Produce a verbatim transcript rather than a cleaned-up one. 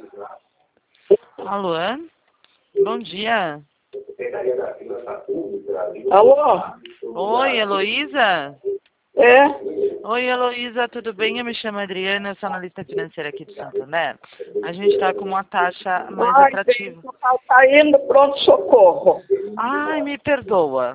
Alô? Bom dia. Alô? Oi, Heloísa? É? Oi, Heloísa, tudo bem? Eu me chamo Adriana, eu sou analista financeira aqui do Santander. A gente está com uma taxa mais Ai, atrativa. bem, tá, tá indo pronto-socorro. Ai, me perdoa.